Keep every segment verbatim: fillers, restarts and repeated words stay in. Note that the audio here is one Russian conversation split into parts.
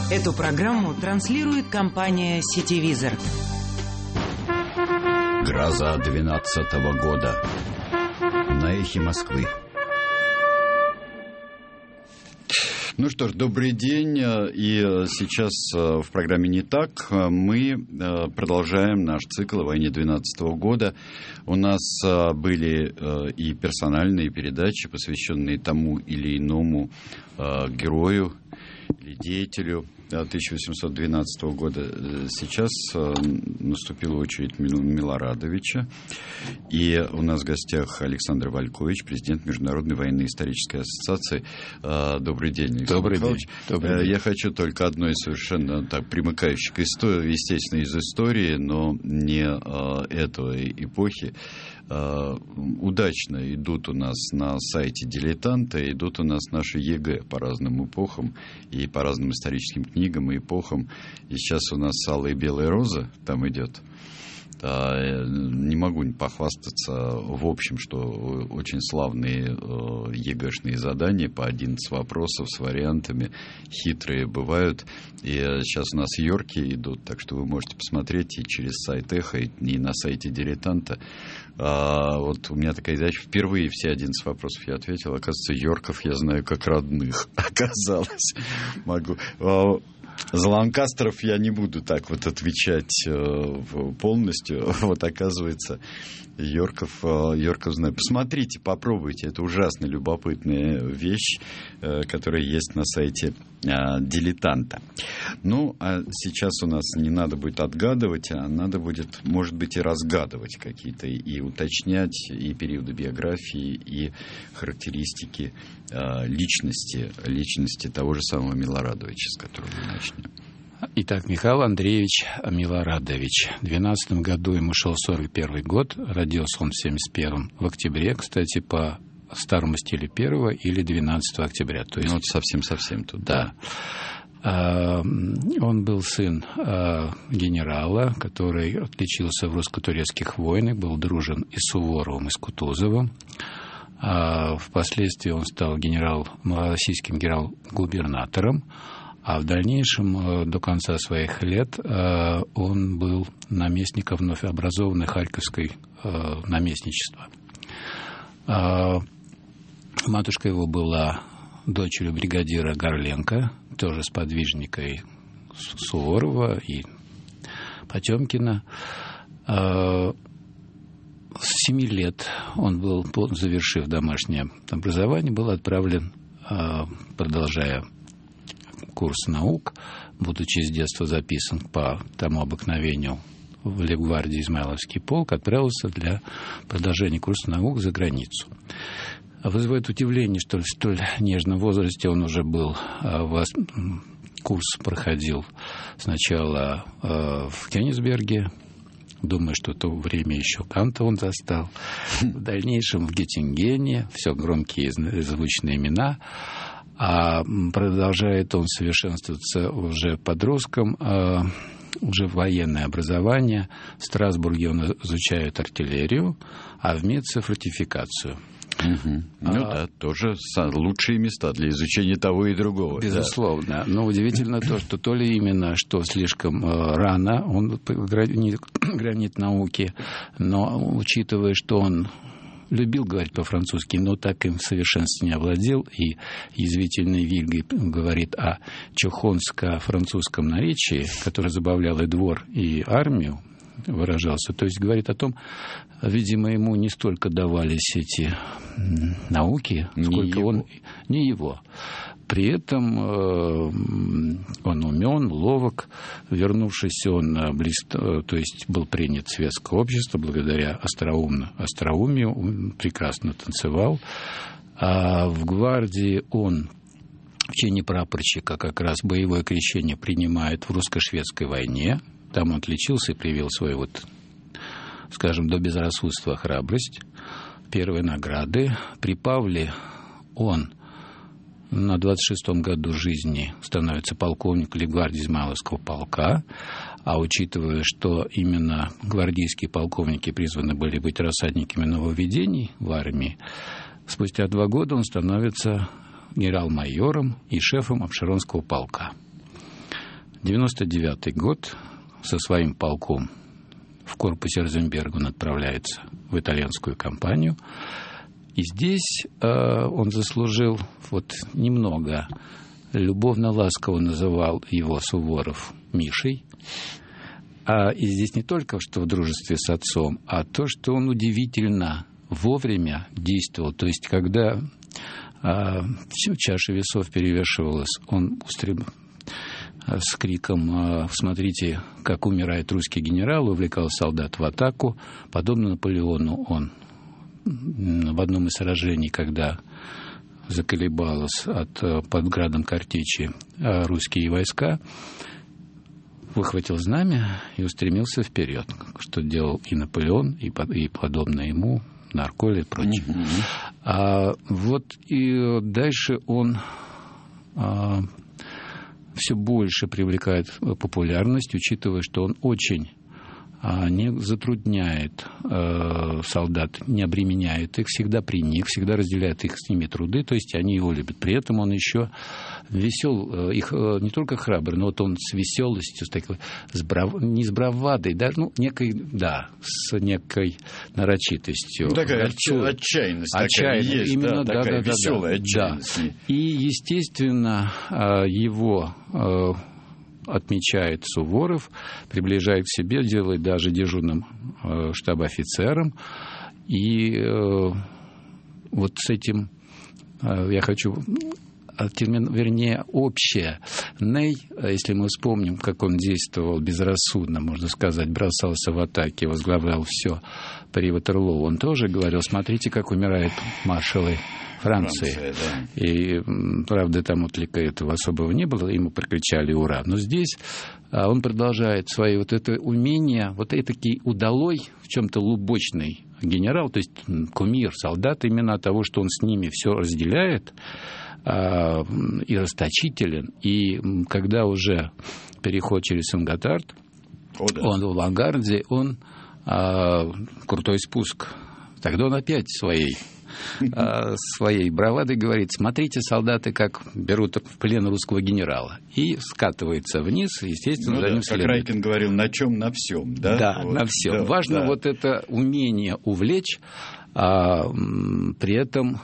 Эту программу транслирует компания «Сетевизор». Гроза двенадцатого года. На эхе Москвы. Ну что ж, добрый день. И сейчас в программе «Не так» мы продолжаем наш цикл о войне двенадцатого года. У нас были и персональные передачи, посвященные тому или иному герою или деятелю тысяча восемьсот двенадцатого года. Сейчас наступила очередь Милорадовича. И у нас в гостях Александр Валькович, президент Международной военно-исторической ассоциации. Добрый день, Александр Добрый Михайлович. день. Добрый день. Я хочу только одной совершенно так примыкающей к истории, естественно, из истории, но не этой эпохи. Удачно идут у нас на сайте «Дилетанта», идут у нас наши ЕГЭ по разным эпохам и по разным историческим книгам и эпохам. И сейчас у нас «Алая и белая роза» там идет. Не могу не похвастаться, в общем, что очень славные ЕГЭшные задания по одиннадцать вопросов с вариантами, хитрые бывают. И сейчас у нас Йорки идут, так что вы можете посмотреть и через сайт Эхо, и на сайте Дилетанта. Вот у меня такая задача. Впервые все одиннадцать вопросов я ответил. Оказывается, Йорков я знаю как родных. Оказалось. Могу... За Ланкастеров я не буду так вот отвечать полностью. Вот, оказывается, Йорков, Йорков знаю. Посмотрите, попробуйте. Это ужасно любопытная вещь, которая есть на сайте «Дилетанта». Ну, а сейчас у нас не надо будет отгадывать, а надо будет, может быть, и разгадывать какие-то, и уточнять и периоды биографии, и характеристики личности, личности того же самого Милорадовича, с которого мы начнем. Итак, Михаил Андреевич Милорадович. В двенадцатом году ему шел сорок первый год. Родился он в семьдесят первом в октябре, кстати, по старому стилю первого или двенадцатого октября. То есть... Ну, вот совсем-совсем тут. Да. да. Он был сын генерала, который отличился в русско-турецких войнах, был дружен и с Суворовым, и с Кутузовым. Впоследствии он стал генерал, малороссийским генерал-губернатором. А в дальнейшем, до конца своих лет, он был наместником вновь образованной Харьковской наместничества. Матушка его была дочерью бригадира Горленко, тоже сподвижника и Суворова, и Потемкина. С семи лет он был, завершив домашнее образование, был отправлен, продолжая курс наук, будучи с детства записан по тому обыкновению в лейб-гвардии Измайловский полк, отправился для продолжения курса наук за границу. Вызывает удивление, что в столь нежном возрасте он уже был, курс проходил сначала в Кёнигсберге, думаю, что в то время еще Канта он застал, в дальнейшем в Геттингене, все громкие звучные имена. А продолжает он совершенствоваться уже подростком, а уже военное образование. В Страсбурге он изучает артиллерию, а в Меце фортификацию. Угу. Ну а, да, тоже лучшие места для изучения того и другого. Безусловно. Да. Но удивительно то, что то ли именно, что слишком рано он гранит науки, но учитывая, что он любил говорить по-французски, но так им в совершенстве не овладел, и язвительный Вильгель говорит о чохонско-французском наречии, которое забавляло и двор, и армию, выражался. То есть говорит о том, видимо, ему не столько давались эти науки, сколько не он... Не его. При этом э, он умен, ловок. Вернувшись, он блист, то есть был принят в светское общество благодаря остроумно, остроумию. Он прекрасно танцевал. А в гвардии он в чине прапорщика как раз боевое крещение принимает в русско-шведской войне. Там он отличился и проявил свою, вот, скажем, до безрассудства храбрость. Первые награды. При Павле он на двадцать шестом году жизни становится полковником лейб-гвардии Измайловского полка, а учитывая, что именно гвардейские полковники призваны были быть рассадниками нововведений в армии, спустя два года он становится генерал-майором и шефом Апшеронского полка. девяносто девятый год, со своим полком в корпусе Розенберга он отправляется в итальянскую кампанию. И здесь э, он заслужил вот немного. Любовно-ласково называл его Суворов Мишей. А, и здесь не только что в дружестве с отцом, а то, что он удивительно вовремя действовал. То есть, когда а, чаша весов перевешивалась, он устремил с криком «Смотрите, как умирает русский генерал», увлекал солдат в атаку. Подобно Наполеону, он в одном из сражений, когда заколебалось от, под градом картечи русские войска, выхватил знамя и устремился вперед, что делал и Наполеон, и, и подобно ему Нарколь и прочее. Mm-hmm. А, вот и дальше он а, все больше привлекает популярность, учитывая, что он очень а, не затрудняет а, солдат, не обременяет их, всегда при них, всегда разделяет их с ними труды, то есть они его любят. При этом он еще весел, их не только храбрый, но вот он с веселостью, с такой, с брав... не с бравадой, да, ну, некой, да, с некой нарочитостью. Ну, такая отчаянность, такая есть, именно, да, да, такая да, веселая да, отчаянность. Да. И, естественно, его отмечает Суворов, приближает к себе, делает даже дежурным штаб-офицером. И вот с этим я хочу... термин, вернее, общее. Ней, если мы вспомним, как он действовал безрассудно, можно сказать, бросался в атаки, возглавлял все при Ватерлоо, он тоже говорил: смотрите, как умирают маршалы Франции. Франция, да. И, правда, там отклика этого особого не было, ему прокричали «Ура!». Но здесь он продолжает свои вот это умение, вот этакий удалой, в чем-то лубочный генерал, то есть кумир солдат, именно от того, что он с ними все разделяет, и расточителен. И когда уже переход через Сен-Готард, О, да. он в авангарде, он а, крутой спуск. Тогда он опять своей, а, своей бравадой говорит: смотрите, солдаты, как берут в плен русского генерала. И скатывается вниз, естественно, ну, за да, ним как следует. Райкин говорил: на чем? На всем. Да, да вот, на всем. Да, Важно да. вот это умение увлечь, а, при этом...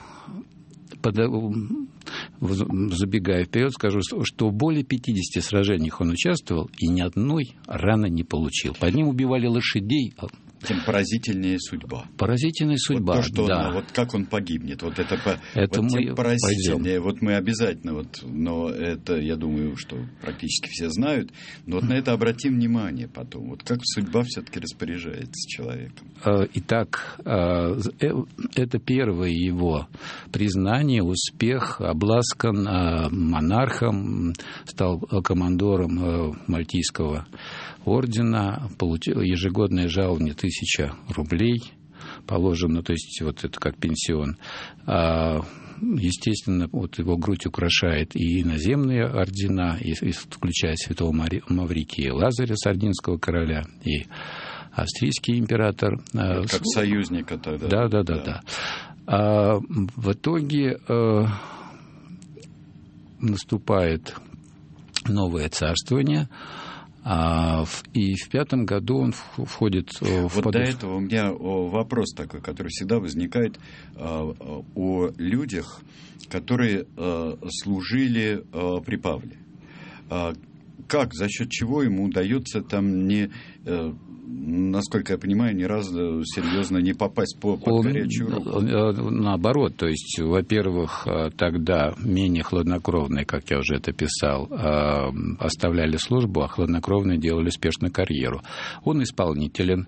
Забегая вперед, скажу, что в более пятидесяти сражениях он участвовал и ни одной раны не получил. Под ним убивали лошадей. Тем поразительнее судьба. Поразительная судьба, вот то, что да. он, вот как он погибнет, вот это, это вот мы тем поразительнее. Пойдем. Вот мы обязательно, вот, но это, я думаю, что практически все знают, но вот на это обратим внимание потом. Вот как судьба все-таки распоряжается человеком. Итак, это первое его признание, успех, обласкан монархом, стал командором Мальтийского ордена, получил ежегодное жалование тысяча рублей положено, то есть вот это как пенсион. А, естественно, вот его грудь украшает и иноземные ордена, и, и, включая святого Маврикия Лазаря, сардинского короля, и австрийский император. Как а, союзника тогда. Да, да, да, да. да. А, в итоге а, наступает новое царствование. А, и в пятом году он входит в... Вот подуш... до этого у меня вопрос такой, который всегда возникает о людях, которые служили при Павле. Как, за счет чего ему удается там не... насколько я понимаю, ни разу серьезно не попасть по, под он, горячую руку. Наоборот, то есть, во-первых, тогда менее хладнокровные, как я уже это писал, оставляли службу, а хладнокровные делали успешно карьеру. Он исполнителен,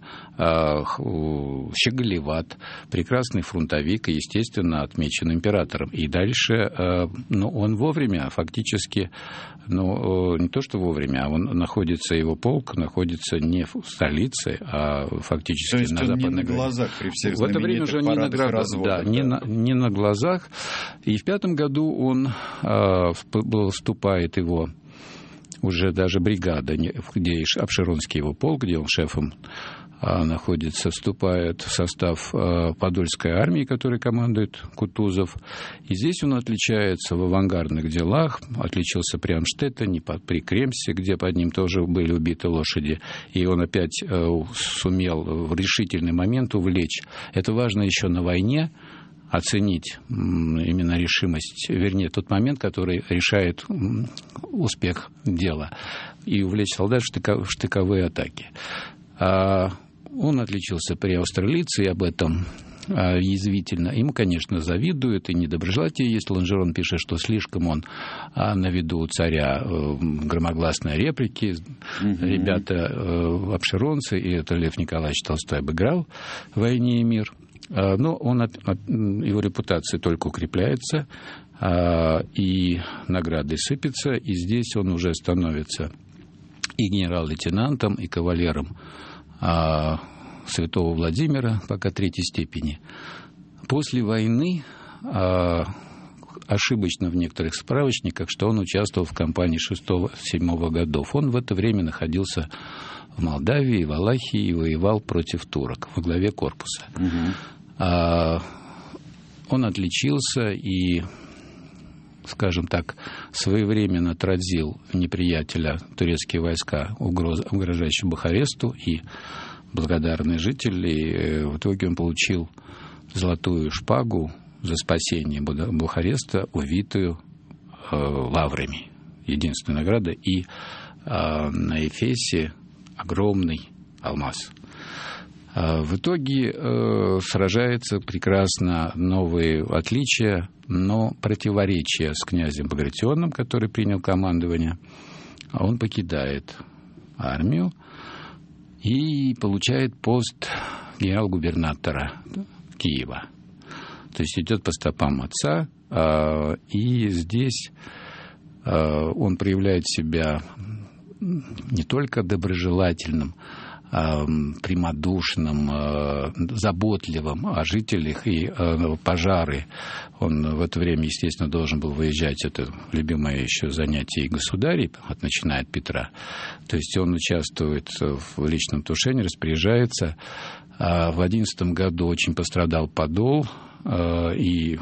щеголеват, прекрасный фронтовик и, естественно, отмечен императором. И дальше, ну, он вовремя, фактически, ну, не то что вовремя, а он находится, его полк находится не в столице, а фактически то есть на он западной не на границе. Глазах при всех В это время уже не на глазах, да, не, на, не на глазах. И в пятом году он э, вступает его уже даже бригада, где Апшеронский его полк, где он шефом находится, вступает в состав Подольской армии, которой командует Кутузов. И здесь он отличается в авангардных делах, отличился при Амштеттене, при Кремсе, где под ним тоже были убиты лошади. И он опять сумел в решительный момент увлечь. Это важно еще на войне, оценить именно решимость, вернее, тот момент, который решает успех дела, и увлечь солдат в штыковые атаки. Он отличился при австралийце, и об этом а, язвительно. Ему, конечно, завидуют, и недоброжелатели есть. Лонжерон пишет, что слишком он а, на виду у царя э, громогласные реплики. Mm-hmm. Ребята э, обширонцы, и это Лев Николаевич Толстой обыграл в «Войне и мир». А, но он от, от, его репутация только укрепляется, а, и награды сыпятся, и здесь он уже становится и генерал-лейтенантом, и кавалером А, святого Владимира, пока третьей степени. После войны а, ошибочно в некоторых справочниках, что он участвовал в кампании шестого-седьмого годов. Он в это время находился в Молдавии, в Валахии и воевал против турок во главе корпуса. Угу. А, он отличился и, скажем так, своевременно отразил неприятеля, турецкие войска, угроз, угрожающие Бухаресту, и благодарный житель, и в итоге он получил золотую шпагу за спасение Бухареста, увитую э, лаврами. Единственная награда, и э, на эфесе огромный алмаз. Э, в итоге э, сражается прекрасно, новые отличия, но противоречия с князем Багратионом, который принял командование. Он покидает армию и получает пост генерал-губернатора Киева. То есть идет по стопам отца, и здесь он проявляет себя не только доброжелательным, прямодушным, заботливым о жителях, и пожары. Он в это время, естественно, должен был выезжать. Это любимое еще занятие государей, начиная от Петра. То есть он участвует в личном тушении, распоряжается. В одиннадцатом году очень пострадал Подол, и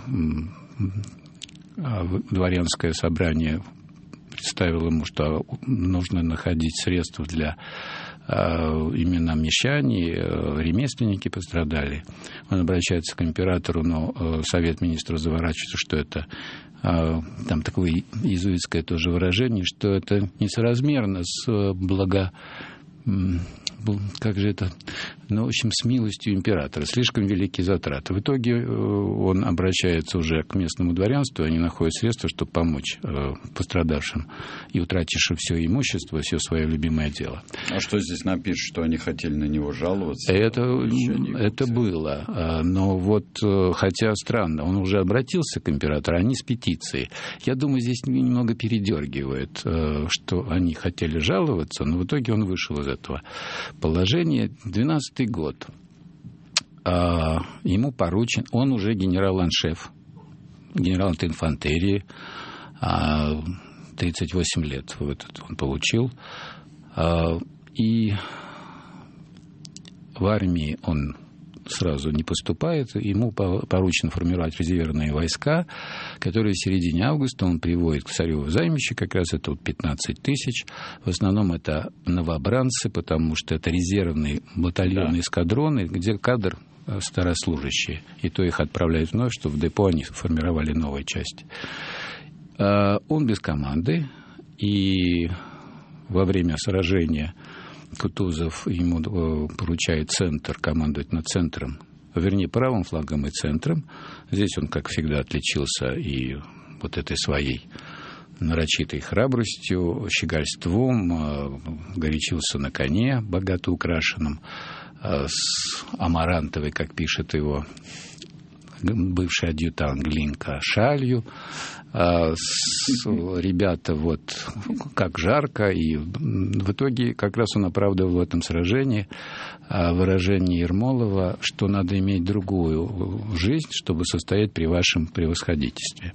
дворянское собрание представило ему, что нужно находить средства для именно мещане, ремесленники пострадали. Он обращается к императору, но Совет Министров заворачивается, что это, там такое иезуитское тоже выражение, что это несоразмерно с благо... Как же это? Ну, в общем, с милостью императора. Слишком великие затраты. В итоге он обращается уже к местному дворянству, и они находят средства, чтобы помочь пострадавшим и утратившим все имущество, все свое любимое дело. А что здесь напишут, что они хотели на него жаловаться? Это, это было. Но вот, хотя странно, он уже обратился к императору, они с петицией. Я думаю, здесь немного передергивает, что они хотели жаловаться, но в итоге он вышел из этого положение. двенадцатый год. А, ему поручен, он уже генерал-аншеф, генерал инфантерии, а, тридцать восемь лет в этот он получил. А, и в армии он сразу не поступает, ему поручено формировать резервные войска, которые в середине августа он приводит к царю в займище, как раз это вот пятнадцать тысяч. В основном это новобранцы, потому что это резервные батальоны, да, эскадроны, где кадр старослужащие, и то их отправляют вновь, чтобы в депо они формировали новые части. Он без команды, и во время сражения Кутузов ему поручает центр, командовать над центром, вернее, правым флангом и центром. Здесь он, как всегда, отличился и вот этой своей нарочитой храбростью, щегольством, горячился на коне, богато украшенном, с амарантовой, как пишет его бывший адъютант Глинка, шалью. Ребята, вот как жарко, и в итоге как раз он оправдывал в этом сражении выражение Ермолова, что надо иметь другую жизнь, чтобы состоять при вашем превосходительстве.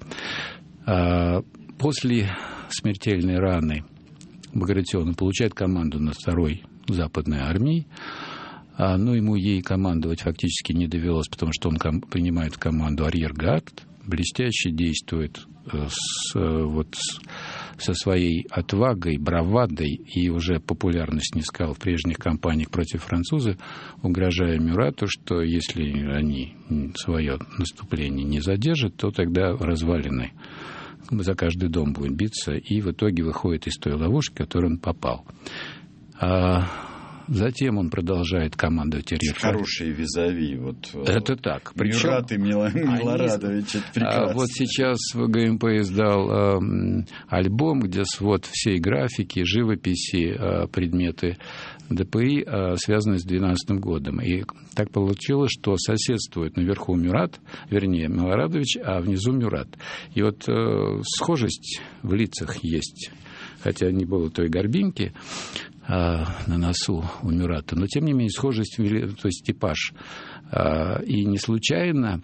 После смертельной раны Багратион получает команду над второй западной армией. А, но ему ей командовать фактически не довелось, потому что он ком- принимает в команду арьергард, блестяще действует с, вот, с, со своей отвагой, бравадой, и уже популярность снискал в прежних кампаниях против француза, угрожая Мюрату, что если они свое наступление не задержат, то тогда развалины за каждый дом будет биться, и в итоге выходит из той ловушки, в которую он попал. А затем он продолжает командовать арьергардом. Хорошие визави. Вот, это так. Причем Мюрат и Милорадович, это прекрасно. Вот сейчас ГМП издал э, альбом, где свод всей графики, живописи, э, предметы ДПИ, э, связанные с две тысячи двенадцатым годом. И так получилось, что соседствует наверху Мюрат, вернее, Милорадович, а внизу Мюрат. И вот э, схожесть в лицах есть, хотя не было той горбинки на носу у Мюрата, но, тем не менее, схожесть, то есть типаж. И не случайно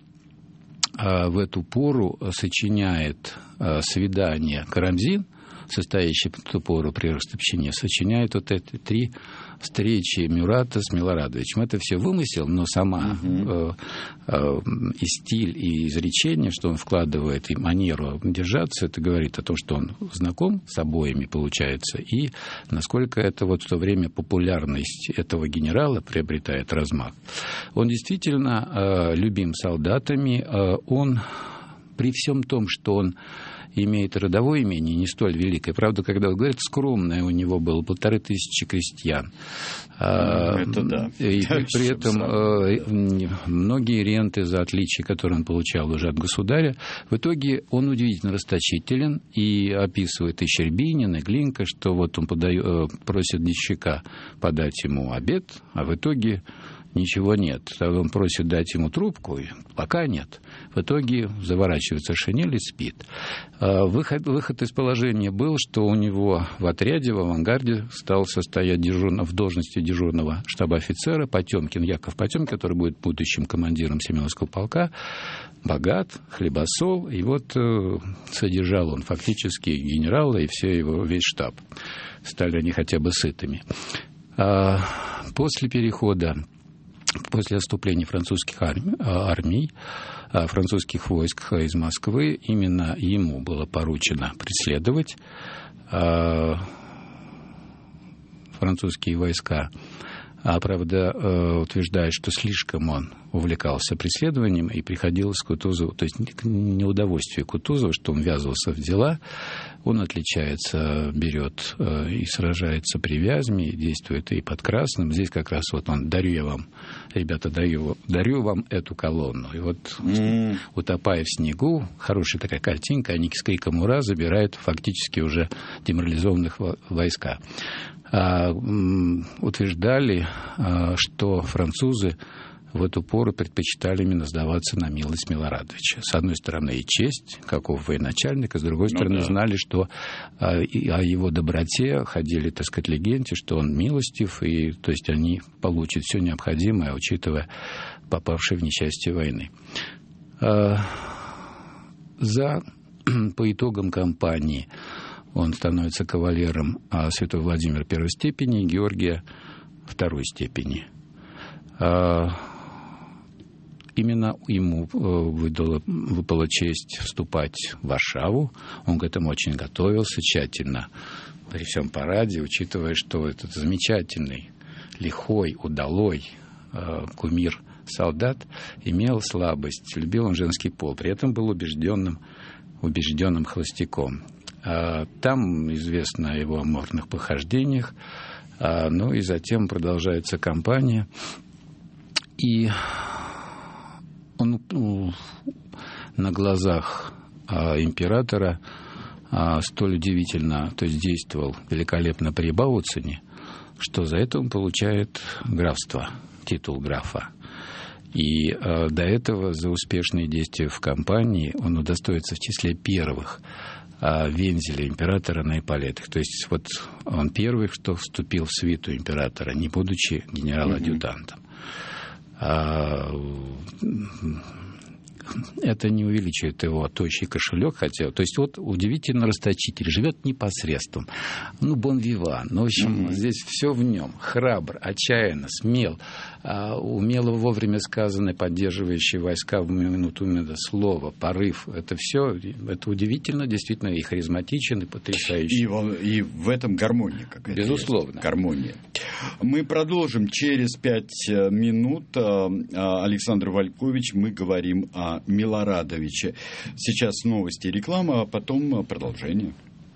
в эту пору сочиняет свидание Карамзин, состоящий в ту пору при Ростопчине, сочиняет вот эти три встречи Мюрата с Милорадовичем. Это все вымысел, но сама uh-huh. э, э, и стиль, и изречение, что он вкладывает, и манеру держаться, это говорит о том, что он знаком с обоими, получается, и насколько это вот в то время популярность этого генерала приобретает размах. Он действительно э, любим солдатами, э, он при всем том, что он имеет родовое имение, не столь великое. Правда, когда он говорит, скромное у него было полторы тысячи крестьян. Это да. И при этом многие ренты за отличие, которые он получал уже от государя, в итоге он удивительно расточителен и описывает и Щербинин, и Глинка, что вот он подает, просит денщика подать ему обед, а в итоге ничего нет. Он просит дать ему трубку, пока нет. В итоге заворачивается в шинель и спит. Выход, выход из положения был, что у него в отряде, в авангарде стал состоять дежурно, в должности дежурного штаба-офицера Потемкин, Яков Потемкин, который будет будущим командиром Семеновского полка. Богат, хлебосол. И вот э, содержал он фактически генерала и все его, весь штаб. Стали они хотя бы сытыми. А после перехода, после отступления французских армий, армий, французских войск из Москвы, именно ему было поручено преследовать французские войска. А, правда, утверждает, что слишком он увлекался преследованием, и приходилось Кутузову, то есть неудовольствие Кутузова, что он ввязывался в дела. Он отличается, берет и сражается при Вязьме, и действует и под Красным. Здесь как раз вот он, дарю я вам, ребята, дарю, дарю вам эту колонну. И вот, mm. утопая в снегу, хорошая такая картинка, они с криком «Ура!» забирают фактически уже деморализованных войска. А, м, утверждали, а, что французы в эту пору предпочитали именно сдаваться на милость Милорадовича. С одной стороны, и честь, каков военачальника, с другой ну, стороны, да. знали, что а, и, о его доброте ходили, так сказать, легенде, что он милостив, и, то есть они получат все необходимое, учитывая попавшие в несчастье войны. А, за, по итогам кампании он становится кавалером а, святого Владимира первой степени и Георгия второй степени. А, именно ему выдала, выпала честь вступать в Варшаву. Он к этому очень готовился тщательно при всем параде, учитывая, что этот замечательный, лихой, удалой а, кумир солдат имел слабость, любил он женский пол, при этом был убежденным, убежденным холостяком. Там известно о его аморфных похождениях, ну и затем продолжается кампания. И он на глазах императора столь удивительно, то есть действовал великолепно при Бауцине, что за это он получает графство, титул графа. И до этого за успешные действия в кампании он удостоится в числе первых вензеля императора на эполетах. То есть вот он первый, кто вступил в свиту императора, не будучи генерал-адъютантом. Mm-hmm. Это не увеличивает его тощий кошелек, хотя, то есть вот удивительно расточитель, живет непосредством. Ну, бон виван. Ну, в общем, mm-hmm. здесь все в нем. Храбр, отчаянно, смел, умело вовремя сказанное, поддерживающие войска в минуту слова, порыв. Это все, это удивительно, действительно, и харизматичен, и потрясающе. И, и в этом гармония какая-то. Безусловно. Есть. Гармония. Мы продолжим через пять минут. Александр Валькович, мы говорим о Милорадовиче. Сейчас новости и реклама, а потом продолжение.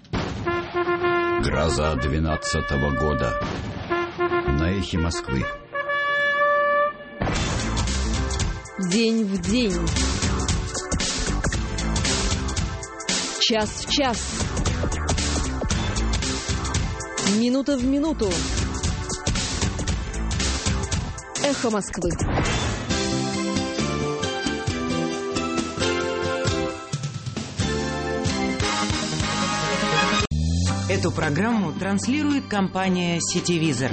Гроза двенадцатого года. На эхе Москвы. День в день. Час в час. Минута в минуту. Эхо Москвы. Эту программу транслирует компания «Сетевизор».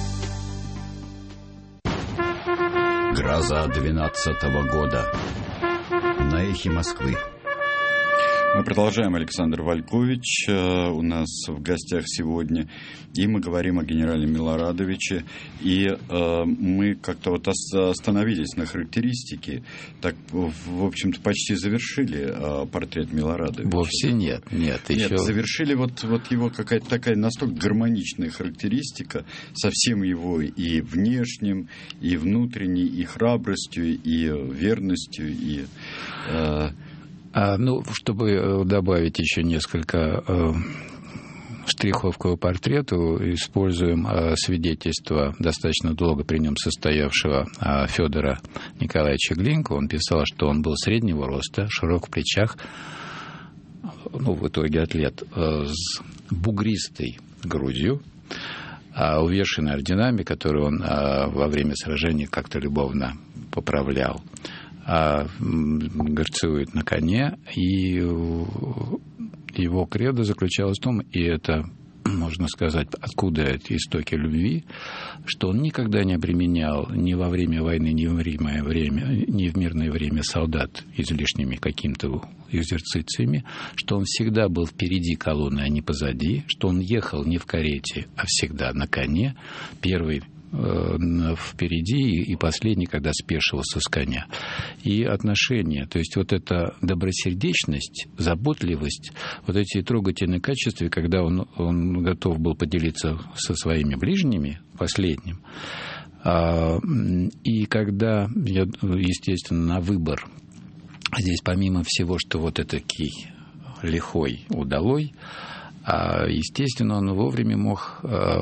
Гроза двенадцатого года. На эхе Москвы. Мы продолжаем. Александр Валькович у нас в гостях сегодня. И мы говорим о генерале Милорадовиче. И э, мы как-то вот остановились на характеристике. Так, в общем-то, почти завершили э, портрет Милорадовича. Вовсе нет. Нет, нет еще... завершили вот, вот его какая-то такая настолько гармоничная характеристика со всем его и внешним, и внутренней, и храбростью, и верностью, и... Э, А, ну, чтобы добавить еще несколько э, штрихов к его портрету, используем э, свидетельство достаточно долго при нем состоявшего э, Федора Николаевича Глинка. Он писал, что он был среднего роста, широк в плечах, ну, в итоге атлет, э, с бугристой грудью, э, увешанный орденами, которые он э, во время сражения как-то любовно поправлял. А горцует на коне, и его кредо заключалось в том, и это, можно сказать, откуда эти истоки любви, что он никогда не обременял ни во время войны, ни во время, время, ни в мирное время солдат излишними какими-то экзерцициями, что он всегда был впереди колонны, а не позади, что он ехал не в карете, а всегда на коне, первый впереди и последний, когда спешивался с коня. И отношения, то есть вот эта добросердечность, заботливость, вот эти трогательные качества, когда он, он готов был поделиться со своими ближними, последним, и когда, естественно, на выбор, здесь помимо всего, что вот этакий лихой, удалой, естественно, он вовремя мог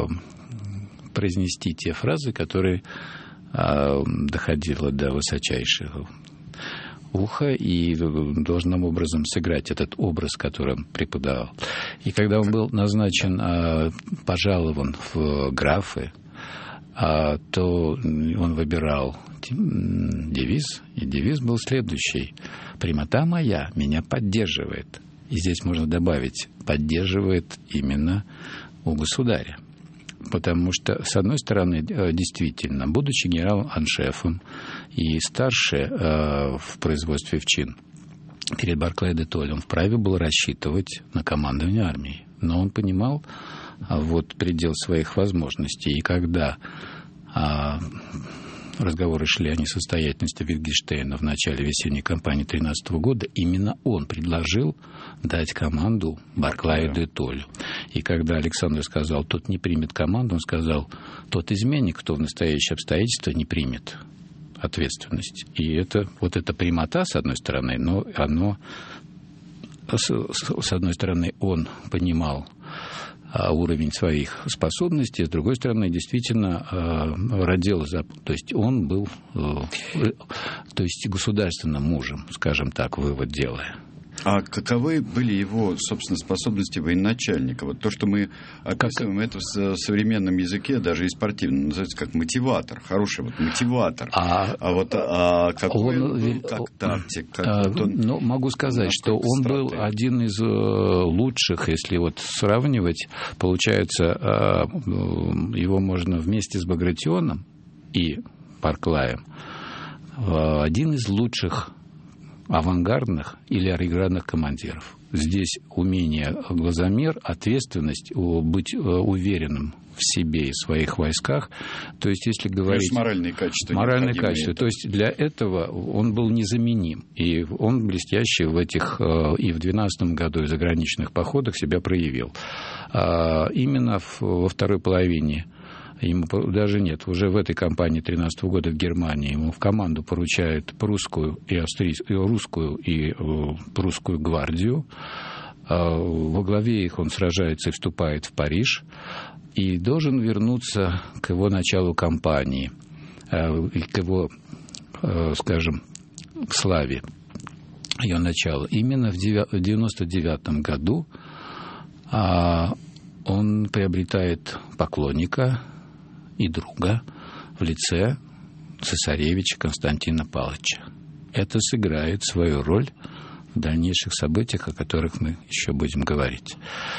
произнести те фразы, которые а, доходило до высочайшего уха, и должным образом сыграть этот образ, который он преподавал. И когда он был назначен, а, пожалован в графы, а, то он выбирал девиз, и девиз был следующий: «Прямота моя меня поддерживает». И здесь можно добавить: поддерживает именно у государя. Потому что, с одной стороны, действительно, будучи генерал-аншефом и старше э, в производстве в чин перед Барклай де Толль, он вправе был рассчитывать на командование армией. Но он понимал а, вот, предел своих возможностей. И когда а, разговоры шли о несостоятельности Витгенштейна в начале весенней кампании тринадцатого года, именно он предложил дать команду Барклаю де Толлю. И когда Александр сказал, тот не примет команду, он сказал, тот изменник, кто в настоящие обстоятельства не примет ответственность. И это, вот эта прямота, с одной стороны, но оно, с, с одной стороны, он понимал уровень своих способностей, с другой стороны, действительно родил, то есть он был, то есть государственным мужем, скажем так, вывод делая. А каковы были его, собственно, способности военачальника? Вот то, что мы описываем, как... это в современном языке, даже и спортивном, называется как мотиватор, хороший вот мотиватор. А, а вот а какой он, он был как тактик? Как а, вот он... Ну, могу сказать, что он стратег. Был один из лучших, если вот сравнивать, получается, его можно вместе с Багратионом и Барклаем, один из лучших авангардных или арьергардных командиров. здесь умение глазомер, ответственность, быть уверенным в себе и в своих войсках. То есть, если говорить... Плюс моральные качества. Моральные качества. То есть, для этого он был незаменим. И он блестяще в этих и в двенадцатом году, и в заграничных походах себя проявил. Именно во второй половине ему даже нет, уже в этой кампании тринадцатого года в Германии ему в команду поручают прусскую и австрийскую, русскую и прусскую гвардию. Во главе их он сражается и вступает в Париж. И должен вернуться к его началу кампании, к его, скажем, славе, ее начала. Именно в девяносто девятом году он приобретает поклонника и друга в лице цесаревича Константина Павловича. Это сыграет свою роль в дальнейших событиях, о которых мы еще будем говорить.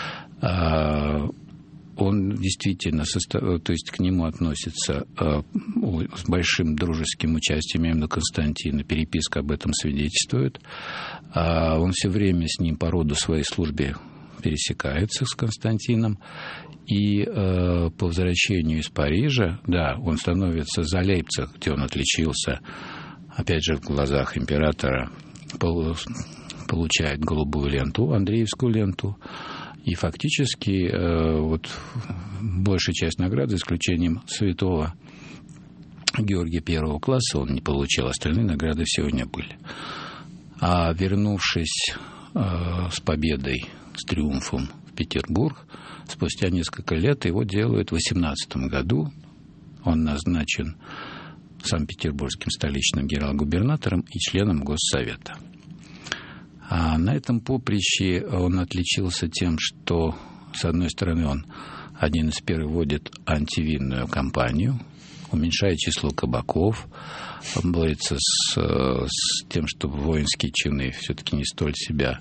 Он действительно, то есть к нему относится с большим дружеским участием именно Константина. Переписка об этом свидетельствует. Он все время с ним по роду своей службе пересекается с Константином. И э, по возвращению из Парижа, да, он становится за Лейпциг, где он отличился, опять же, в глазах императора, пол, получает голубую ленту, Андреевскую ленту. И фактически э, вот большая часть наград, за исключением святого Георгия первого класса, он не получил. Остальные награды все у него были. А вернувшись э, с победой, с триумфом в Петербург, спустя несколько лет его делают в восемнадцатом году. Он назначен Санкт-Петербургским столичным генерал-губернатором и членом Госсовета. А на этом поприще он отличился тем, что, с одной стороны, он один из первых вводит антивинную кампанию, уменьшает число кабаков, он борется с, с тем, чтобы воинские чины все-таки не столь себя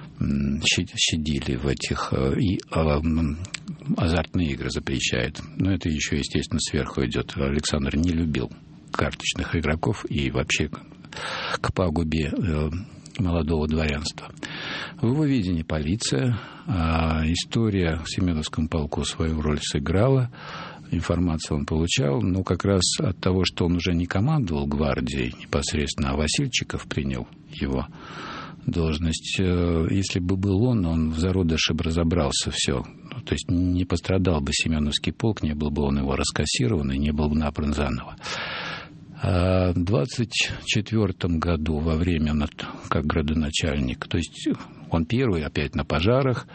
щадили в этих, и а, азартные игры запрещает. Но это еще, естественно, сверху идет. Александр не любил карточных игроков и вообще к пагубе э, молодого дворянства. В его видении полиция, а, история в Семеновском полку свою роль сыграла, информацию он получал, но как раз от того, что он уже не командовал гвардией непосредственно, а Васильчиков принял его должность. Если бы был он, он в зародыше бы разобрался все. То есть не пострадал бы Семеновский полк, не был бы он его раскассирован и не был бы набран заново. А в двадцать четвёртом году, во время, как градоначальник, то есть он первый опять на пожарах,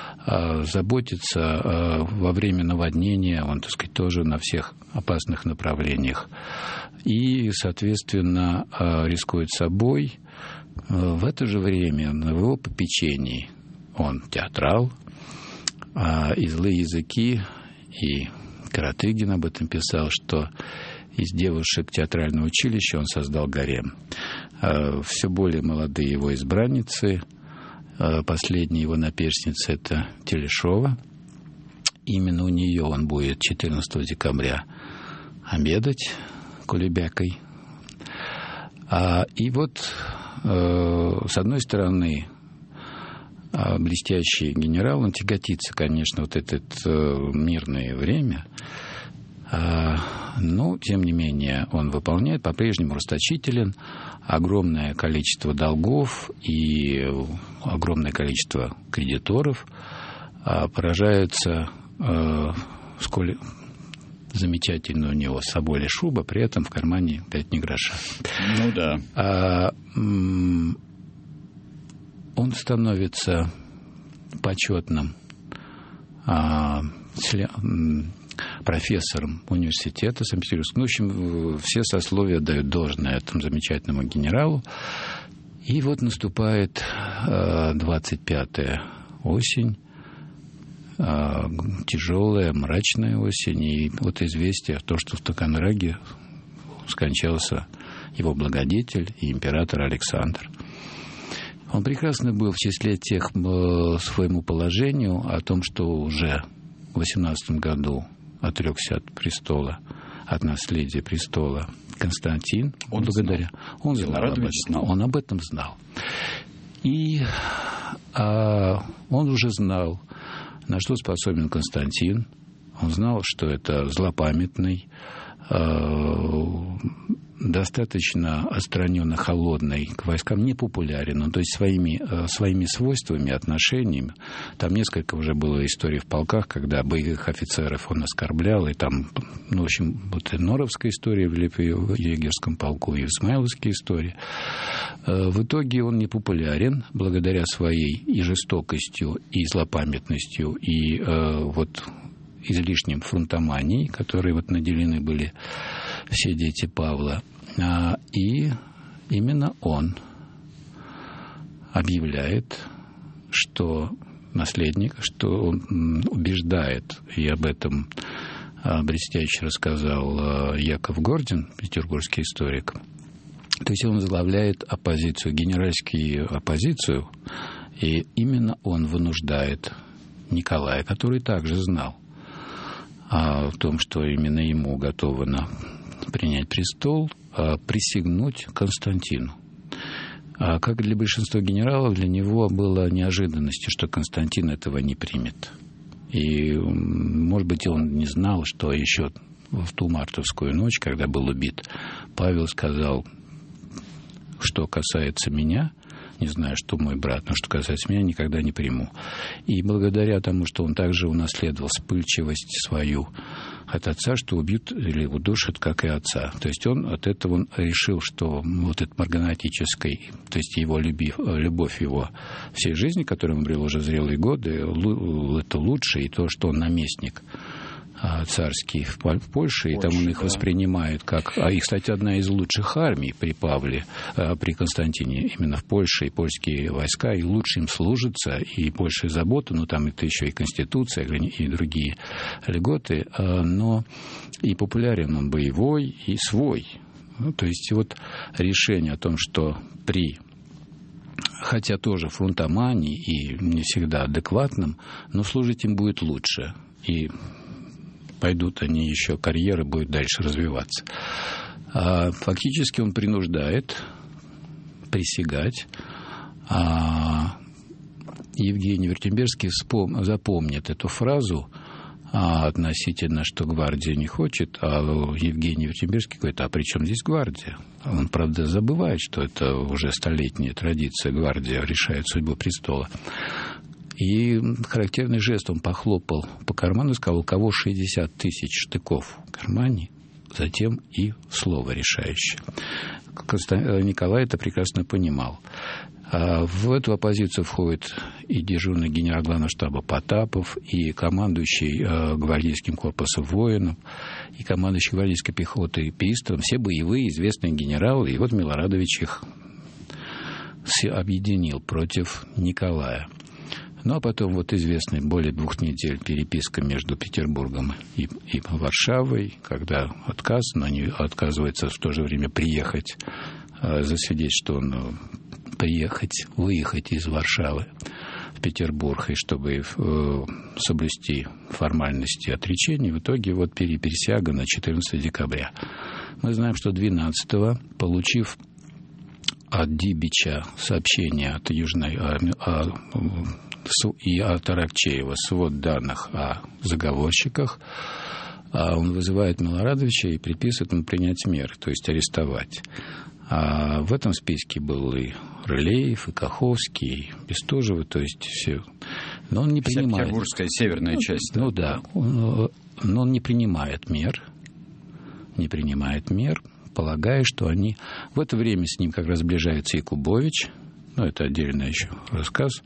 заботится во время наводнения, он, так сказать, тоже на всех опасных направлениях. И, соответственно, рискует собой. В это же время на его попечении он театрал, и злые языки, и Каратыгин об этом писал, что из девушек театрального училища он создал гарем. Все более молодые его избранницы, последняя его наперсница — это Телешова. Именно у нее он будет четырнадцатого декабря обедать кулебякой. И вот, с одной стороны, блестящий генерал, он тяготится, конечно, вот это мирное время, но, тем не менее, он выполняет, по-прежнему расточителен, огромное количество долгов и огромное количество кредиторов поражаются, сколь замечательная у него соболя шуба, при этом в кармане пять ни гроша. Ну да. А, он становится почетным а, член, профессором университета Санкт-Петербургского. Ну, в общем, все сословия дают должное этому замечательному генералу. И вот наступает двадцать пятая осень, тяжелая, мрачная осень, и вот известие о том, что в Таганроге скончался его благодетель и император Александр. Он прекрасно был в числе тех своему положению о том, что уже в восемнадцатом году отрекся от престола, от наследия престола Константин. Он благодаря... знал. Он знал об этом. знал. Он об этом знал. И А он уже знал, на что способен Константин. Он знал, что это злопамятный, достаточно отстраненно холодный, к войскам не популярен, он, то есть своими, своими свойствами, отношениями. Там несколько уже было историй в полках, когда боевых офицеров он оскорблял, и там, ну, в общем, вот и Норовская история в Егерском полку, и Исмаиловские истории. В итоге он не популярен благодаря своей и жестокостью, и злопамятностью, и вот излишним фронтоманией, которые вот наделены были все дети Павла. И именно он объявляет, что наследник, что он убеждает, и об этом блестяще рассказал Яков Гордин, петербургский историк. То есть он возглавляет оппозицию, генеральскую оппозицию, и именно он вынуждает Николая, который также знал о том, что именно ему уготовано принять престол, присягнуть Константину. А как для большинства генералов, для него было неожиданностью, что Константин этого не примет. И, может быть, он не знал, что еще в ту мартовскую ночь, когда был убит, Павел сказал, что касается меня, не знаю, что мой брат, но что касается меня, никогда не приму. И благодаря тому, что он также унаследовал вспыльчивость свою от отца, что убьют или удушат, как и отца. То есть он от этого он решил, что вот это марганатической, то есть его любовь, любовь его всей жизни, которую он обрел уже в зрелые годы, это лучше, и то, что он наместник царский в Польше, и там он их да. воспринимает как... А и, кстати, одна из лучших армий при Павле, при Константине, именно в Польше, и польские войска, и лучше им служатся, и большая забота, но там это еще и Конституция, и другие льготы, но и популярен он боевой, и свой. Ну, то есть вот решение о том, что при... хотя тоже фронтомании и не всегда адекватным, но служить им будет лучше. И пойдут они еще, карьера будет дальше развиваться. А фактически он принуждает присягать. А Евгений Вертемберский вспом... запомнит эту фразу а, относительно, что гвардия не хочет, а Евгений Вертемберский говорит, а при чем здесь гвардия? Он, правда, забывает, что это уже столетняя традиция, гвардия решает судьбу престола. И характерный жест, он похлопал по карману и сказал, у кого шестьдесят тысяч штыков в кармане, затем и слово решающее. Николай это прекрасно понимал. В эту оппозицию входит и дежурный генерал главного штаба Потапов, и командующий гвардейским корпусом воинов, и командующий гвардейской пехотой Пистром, все боевые известные генералы, и вот Милорадович их объединил против Николая. Ну, а потом вот известная более двух недель переписка между Петербургом и, и Варшавой, когда отказ, но не отказывается в то же время приехать, э, засвидетельствовать, что он приехать, выехать из Варшавы в Петербург, и чтобы э, соблюсти формальности отречения, в итоге вот переприсяга на четырнадцатое декабря. Мы знаем, что двенадцатого, получив от Дибича сообщение от Южной армии, и от Аракчеева свод данных о заговорщиках, он вызывает Милорадовича и приписывает ему принять меры, то есть арестовать. А в этом списке был и Рылеев, и Каховский, и Бестужев, то есть все. Но он не принимает... Петербургская северная часть. Ну да, он, но он не принимает мер, не принимает мер, полагая, что они... В это время с ним как раз сближается Якубович, ну это отдельный еще рассказ.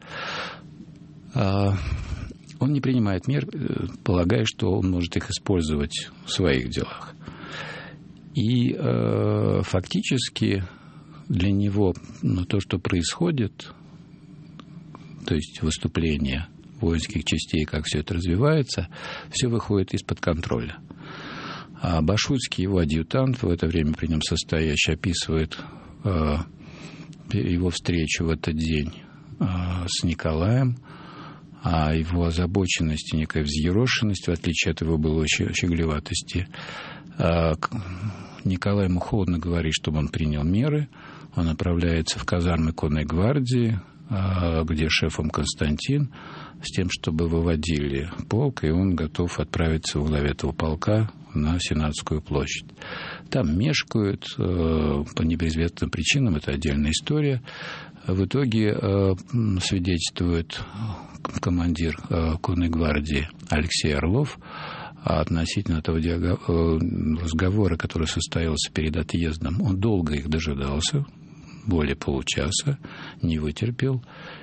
Он не принимает мер, полагая, что он может их использовать в своих делах. И э, фактически для него ну, то, что происходит, то есть выступление воинских частей, как все это развивается, все выходит из-под контроля. А Башутский, его адъютант, в это время при нем состоящий, описывает э, его встречу в этот день э, с Николаем, а его озабоченность и некая взъерошенность, в отличие от его былой щеголеватости. Николай ему холодно говорит, чтобы он принял меры. Он направляется в казармы конной гвардии, где шефом Константин, с тем, чтобы выводили полк, и он готов отправиться во главе этого полка на Сенатскую площадь. Там мешкают по небезвестным причинам, это отдельная история. В итоге свидетельствует командир конной гвардии Алексей Орлов относительно того разговора, который состоялся перед отъездом. Он долго их дожидался, более получаса, не вытерпел,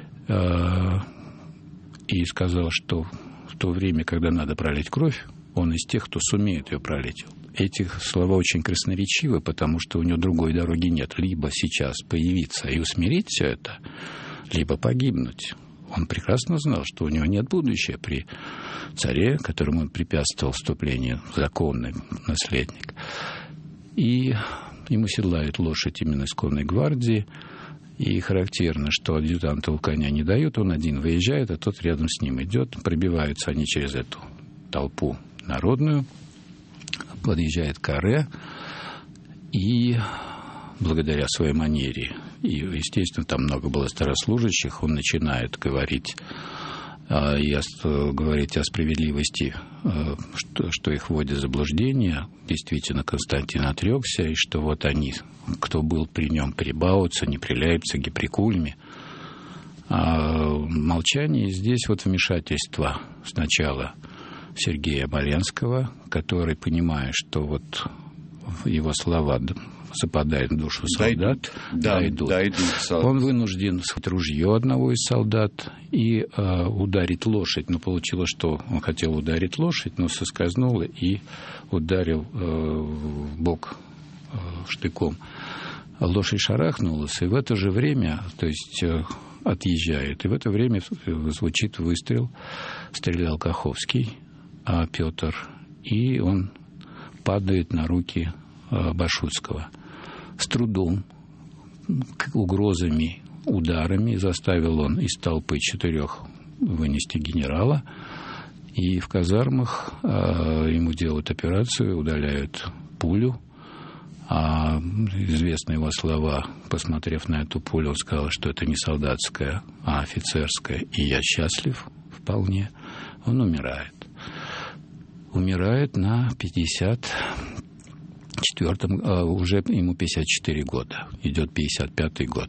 и сказал, что в то время, когда надо пролить кровь, он из тех, кто сумеет ее пролить. Эти слова очень красноречивы, потому что у него другой дороги нет. Либо сейчас появиться и усмирить все это, либо погибнуть. Он прекрасно знал, что у него нет будущего при царе, которому он препятствовал вступлению в законный наследник. И ему седлают лошадь именно из конной гвардии. И характерно, что адъютанту коня не дают, он один выезжает, а тот рядом с ним идет. Пробиваются они через эту толпу народную, подъезжает каре, и благодаря своей манере, и, естественно, там много было старослужащих, он начинает говорить, э, и о, говорить о справедливости, э, что, что их вводит в заблуждение. Действительно, Константин отрекся, и что вот они, кто был при нем, при Бауцене, при Лейпциге, при Кульме. А молчание здесь вот вмешательство сначала Сергея Боленского, который, понимая, что вот его слова западают в душу солдат, дойдут, дойдут. дойдут. Он вынужден схватить ружье одного из солдат и э, ударить лошадь. Но получилось, что он хотел ударить лошадь, но соскользнул и ударил э, в бок э, штыком. Лошадь шарахнулась, и в это же время, то есть э, отъезжает, и в это время звучит выстрел, стрелял Каховский, а Петр, и он падает на руки э, Башутского. С трудом, угрозами, ударами заставил он из толпы четырех вынести генерала, и в казармах э, ему делают операцию, удаляют пулю. А известны его слова, посмотрев на эту пулю, он сказал, что это не солдатская, а офицерская, и я счастлив вполне. Он умирает. Умирает на пятьдесят четвёртом, а уже ему пятьдесят четыре года, идет пятьдесят пятый год.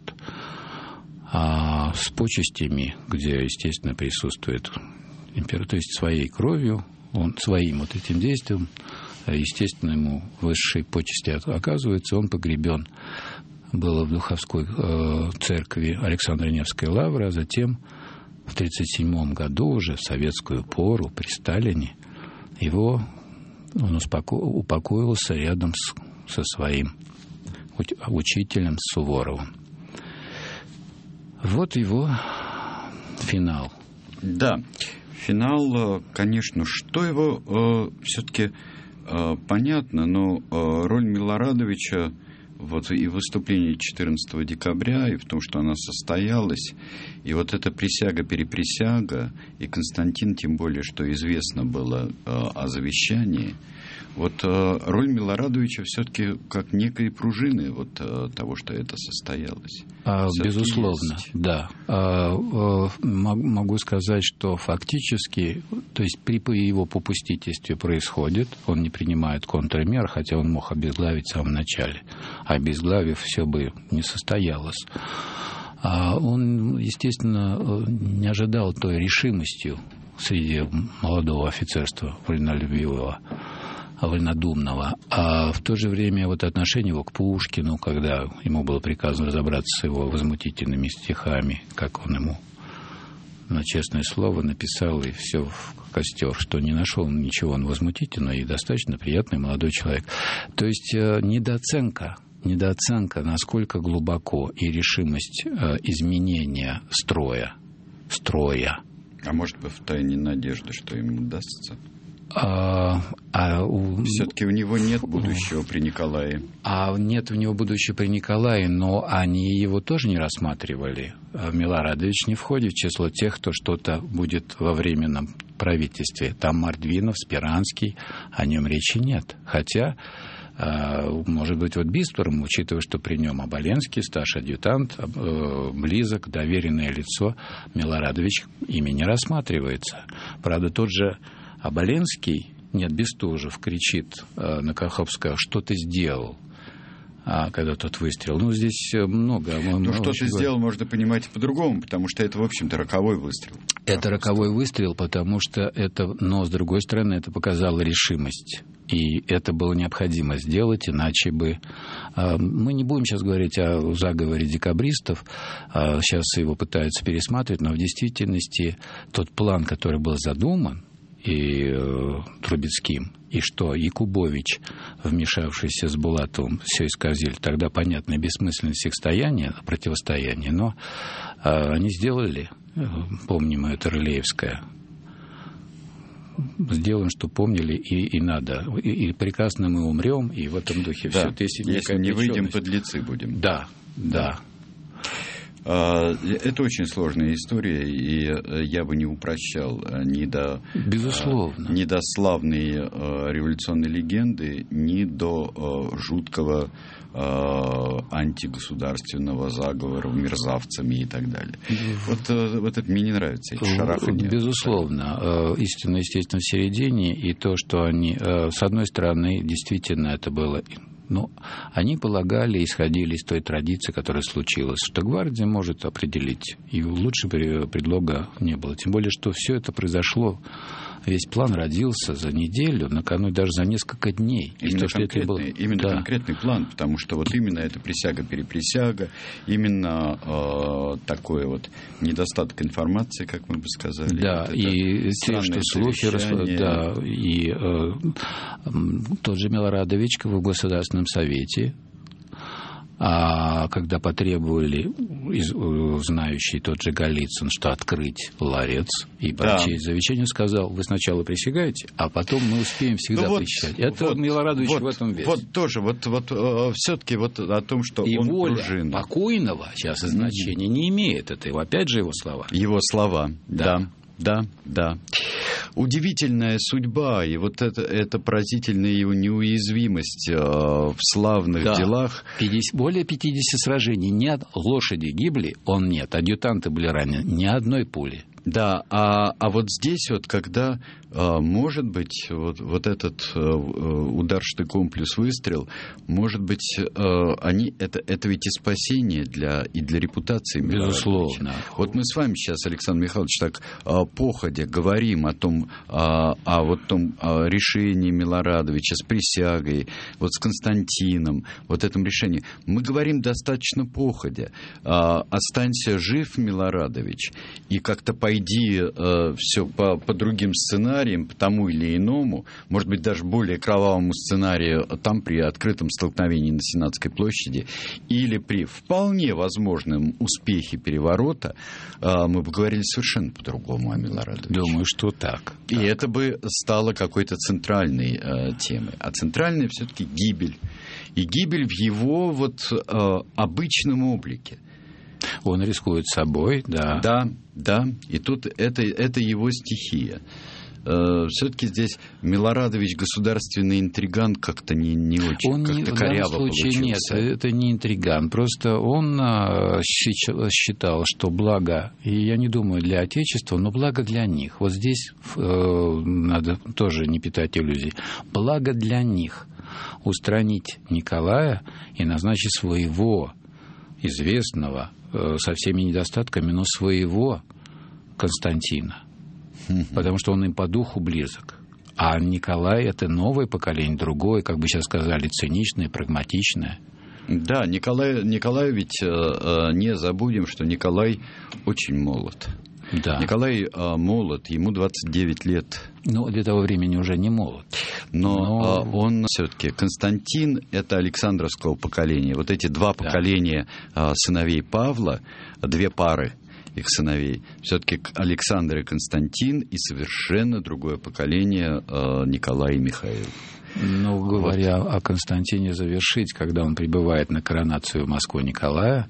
А с почестями, где, естественно, присутствует император, то есть своей кровью, он своим вот этим действием, естественно, ему высшие почести оказываются, он погребен было в Духовской э, церкви Александра Невской лавры, а затем в тридцать седьмом году, уже в советскую пору, при Сталине, его он успоко... упокоился рядом с... со своим учителем Суворовым. Вот его финал. Да, финал, конечно, что его э, все-таки э, понятно, но э, роль Милорадовича вот и выступление четырнадцатого декабря, и в том, что она состоялась, и вот эта присяга-переприсяга, и Константин, тем более, что известно было э, о завещании, вот э, роль Милорадовича все-таки как некой пружины вот э, того, что это состоялось. А, безусловно, есть. Да. А, а, могу сказать, что фактически, то есть при его попустительстве происходит, он не принимает контрмер, хотя он мог обезглавить в самом начале. А обезглавив, все бы не состоялось. А он, естественно, не ожидал той решимостью среди молодого офицерства вольнолюбивого, вольнодумного. А в то же время вот отношение его к Пушкину, когда ему было приказано разобраться с его возмутительными стихами, как он ему, на честное слово, написал, и все в костер, что не нашел ничего он возмутительного, и достаточно приятный молодой человек. То есть недооценка, недооценка, насколько глубоко и решимость изменения строя, строя. А может быть, втайне надежда, что ему удастся? А, а у... Все-таки у него нет будущего при Николае. А нет у него будущего при Николае, но они его тоже не рассматривали. Милорадович не входит в число тех, кто что-то будет во временном правительстве. Там Мордвинов, Спиранский, о нем речи нет. Хотя Может быть, вот Бистром, учитывая, что при нем Оболенский, старший адъютант, близок, доверенное лицо, Милорадович имя не рассматривается. Правда, тот же Оболенский, нет, Бестужев, кричит на Каховского: что ты сделал? А когда тот выстрел. Ну, здесь много. Ну, что ты сделал, можно понимать и по-другому, потому что это, в общем-то, роковой выстрел. Это роковой выстрел, потому что это, но, с другой стороны, это показало решимость. И это было необходимо сделать, иначе бы... Мы не будем сейчас говорить о заговоре декабристов, сейчас его пытаются пересматривать, но в действительности тот план, который был задуман, и э, Трубецким, и что Якубович, вмешавшийся с Булатовым, все исказили. Тогда понятна бессмысленность их стояния, противостояния, но э, они сделали, э, помним мы это Рылеевское, сделаем, что помнили, и, и надо. И, и прекрасно мы умрем, и в этом духе да. все. Если, если не выйдем, подлецы будем. Да, да. Это очень сложная история, и я бы не упрощал ни до, Безусловно. ни до славной революционной легенды, ни до жуткого антигосударственного заговора мерзавцами и так далее. Вот, вот это мне не нравится, эти шарахания. Безусловно. Истина, естественно, в середине, и то, что они... С одной стороны, действительно, это было... Но они полагали, исходили из той традиции, которая случилась, что гвардия может определить, и лучше предлога не было. Тем более, что все это произошло, весь план родился за неделю, накануне даже за несколько дней. Именно, то, конкретный, это было... именно да. конкретный план, потому что вот именно это присяга-переприсяга, именно э, такой вот недостаток информации, как мы бы сказали. Да, вот и те, что слухи, да, и э, тот же Милорадович в Государственном совете, а когда потребовали знающий тот же Голицын, что открыть ларец и прочесть да. завещание, сказал: вы сначала присягаете, а потом мы успеем всегда ну присягать. Вот, это вот, Милорадович вот, в этом весь. Вот тоже, вот, вот э, все-таки вот о том, что и он воля пружина. покойного сейчас mm-hmm. значения не имеет. Это опять же его слова. Его слова, да. да. Да, да. Удивительная судьба, и вот это, это поразительная его неуязвимость э, в славных да. делах. пятьдесят, более пятидесяти сражений. Нет, лошади гибли, он нет. Адъютанты были ранены. Ни одной пули. Да, а, а вот здесь вот, когда, а, может быть, вот, вот этот а, удар штыком плюс выстрел, может быть, а, они, это, это ведь и спасение для, и для репутации Милорадовича. Безусловно. Вот мы с вами сейчас, Александр Михайлович, так а, походя говорим о том, а, о вот том а, решении Милорадовича с присягой, вот с Константином, вот этом решении. Мы говорим достаточно походя. А, останься жив, Милорадович, и как-то пойди Иди э, все по, по другим сценариям, по тому или иному, может быть, даже более кровавому сценарию там при открытом столкновении на Сенатской площади, или при вполне возможном успехе переворота, э, мы бы говорили совершенно по-другому о Милорадовиче. Думаю, что так. И так. это бы стало какой-то центральной э, темой. А центральная все-таки гибель. И гибель в его вот э, обычном облике. Он рискует собой, да. Да, да. И тут это, это его стихия. Э, все-таки здесь Милорадович государственный интриган как-то не, не очень, он как-то не, коряво в данном случае получился. Нет, это не интриган. Просто он а, считал, что благо, и я не думаю для Отечества, но благо для них. Вот здесь э, надо тоже не питать иллюзий. Благо для них устранить Николая и назначить своего известного, со всеми недостатками, но своего Константина. Потому что он им по духу близок. А Николай — это новое поколение, другое, как бы сейчас сказали, циничное, прагматичное. Да, Николай, Николай ведь э, не забудем, что Николай очень молод. Да. Николай э, молод, ему двадцать девять лет. Ну, для того времени уже не молод. Но, Но... Э, он все-таки Константин — это Александровского поколения. Вот эти два да. поколения э, сыновей Павла, две пары их сыновей, все-таки Александр и Константин, и совершенно другое поколение э, Николай и Михаил. Ну, говоря вот. О Константине завершить, когда он прибывает на коронацию в Москву Николая,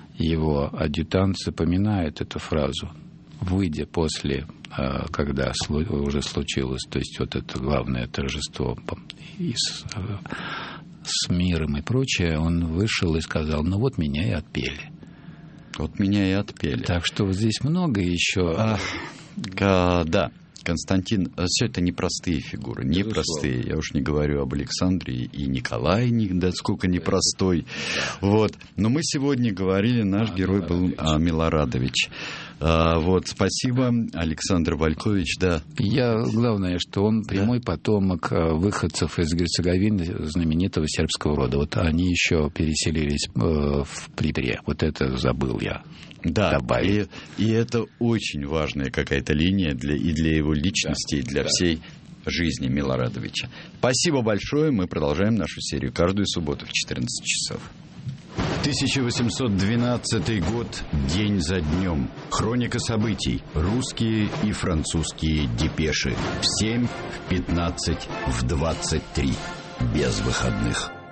его адъютант запоминает эту фразу, выйдя после, когда уже случилось, то есть вот это главное торжество из с миром и прочее, он вышел и сказал, ну вот меня и отпели. Вот меня и отпели. Так что вот здесь много еще... А, а, да. Константин, все это непростые фигуры, непростые. Я уж не говорю об Александре и Николае, да, сколько непростой. Вот. Но мы сегодня говорили, наш а, герой был а, Милорадович. А, вот, спасибо, Александр Валькович, да. Я, главное, что он прямой да? потомок выходцев из Герцеговины, знаменитого сербского рода. Вот они еще переселились э, в Припре. Вот это забыл я. Да, и, и это очень важная какая-то линия для, и для его личности, да, и для да. всей жизни Милорадовича. Спасибо большое. Мы продолжаем нашу серию каждую субботу в четырнадцать часов. тысяча восемьсот двенадцатый год, день за днем. Хроника событий. Русские и французские депеши. В семь, в пятнадцать, в двадцать три. Без выходных.